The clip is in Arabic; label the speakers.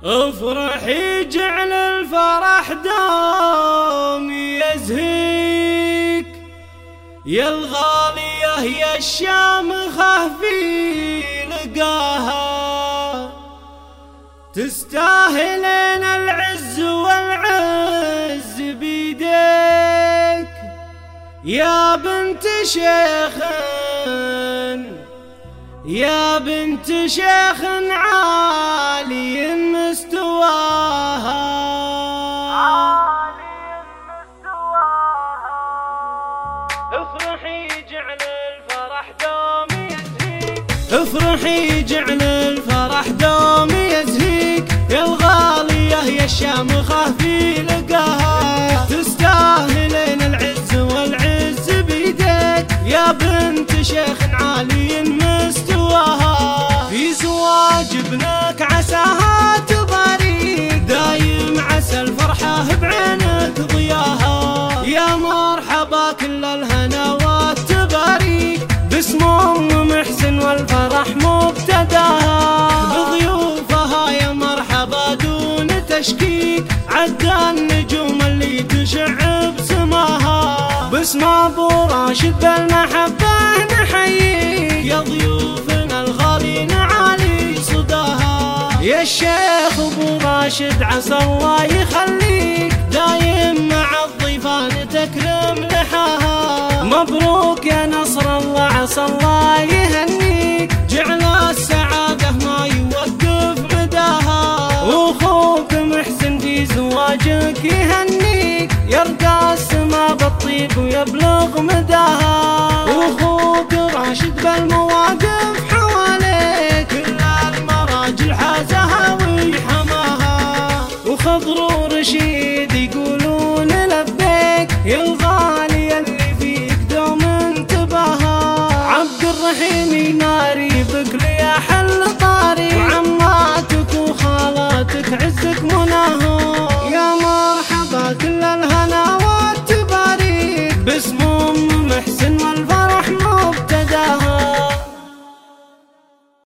Speaker 1: افرحي جعل الفرح دوم يزهيك يا الغالية يا الشامخة في لقاها، تستاهلين العز والعز بيديك يا بنت شيخ، يا بنت شيخ عالي مستواها. افرحي جعل الفرح دوم يزهيك، افرحي جعل الفرح دوم يزهيك يا الغالية يا الشامخة في لقاها، تستاهلين العز والعز بيديك يا بنت شيخ عالي مستواها. في زواج ابنك عساها تباريك، دايم عسى الفرحة بعينك ضياها، يا مرحبا كل الهنوات تباريك باسم ام محسن والفرح مبتداها، بضيوفها يا مرحبا دون تشكيك، عدى النجوم اللي تشع بسماها، باسم ابو راشد بالمحبة نحييك يا ضيوفنا الغالين عالي صداها، يا الشيخ ابو راشد عسى الله يخليك دايم مع الضيفان تكرم لحاها، مبروك يا نصر الله عسى الله يهنيك، جعل السعادة ما يوقف مداها، واخوك محسن في زواجك يهنيك يرقى السما بالطيب ويبلغ مداها، واخوك راشد بالموت